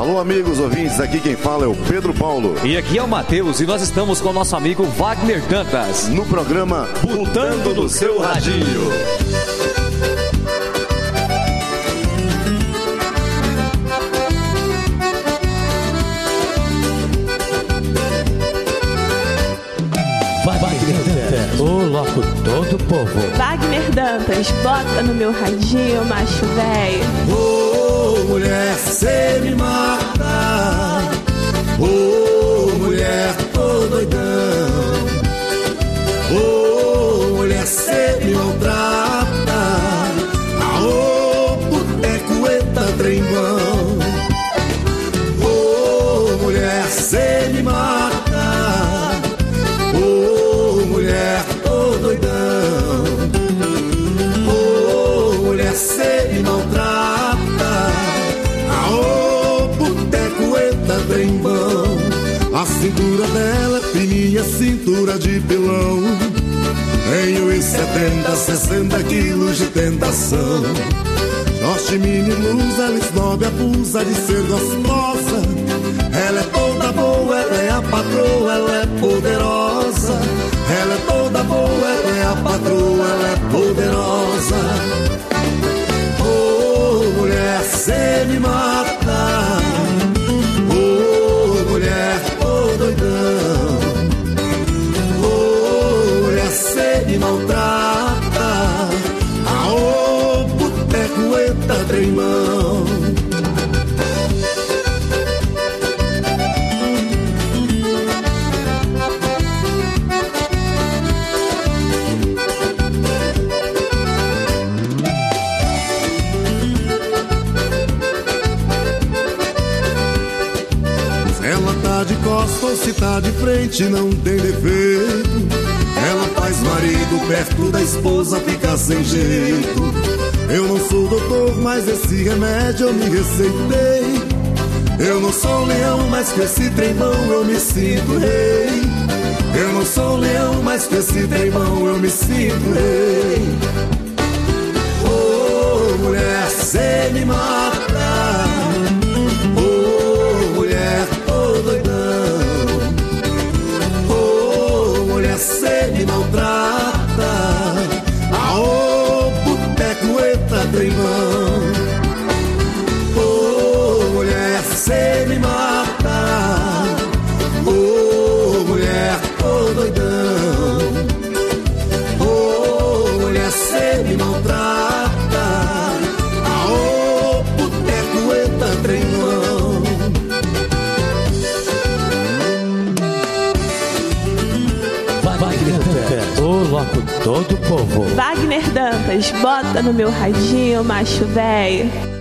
Alô, amigos ouvintes, aqui quem fala é o Pedro Paulo. E aqui é o Matheus e nós estamos com o nosso amigo Wagner Dantas no programa Botando no Seu Radinho. Wagner Dantas, o locutor do povo. Wagner Dantas, bota no meu radinho, macho véio. Ô, mulher, cê me mata. Ô, mulher, tô doidão. Ô, mulher, cê me maltrata. Ô, boteco, eita, trembão. Ô, mulher, cê me mata. Ô, mulher, tô doidão. Ô, mulher, cê me maltrata. Aô, boteco, eita, trembão. A cintura dela é fininha, cintura de pilão. Em 1,70, 60 quilos de tentação. Short mini blusa, ela esnobe, abusa de ser gostosa. Ela é toda boa, ela é a patroa, ela é poderosa. Ela é toda boa, ela é a patroa, ela é poderosa. Ô, mulher, cê me mata. Ô, mulher, tô doidão. Ô, mulher, cê me maltrata. Aô, boteco, eita, tremão. De costa ou se tá de frente não tem defeito. Ela faz marido perto da esposa, fica sem jeito. Eu não sou doutor, mas esse remédio eu me receitei. Eu não sou leão, mas com esse trembão eu me sinto rei. Eu não sou leão, mas com esse trembão eu me sinto rei. Ô, mulher, cê me mata. Ô, mulher, tô doidão. Ô, mulher, cê me maltrata. Aô, boteco, eita, trembão. Ô, mulher, cê me mata. Ô, mulher, tô doidão. Ô, mulher, cê me maltrata. Aô, boteco, eita, trembão. Wagner Dantas, o locutor do povo. Wagner Dantas, bota no meu radinho, macho véio.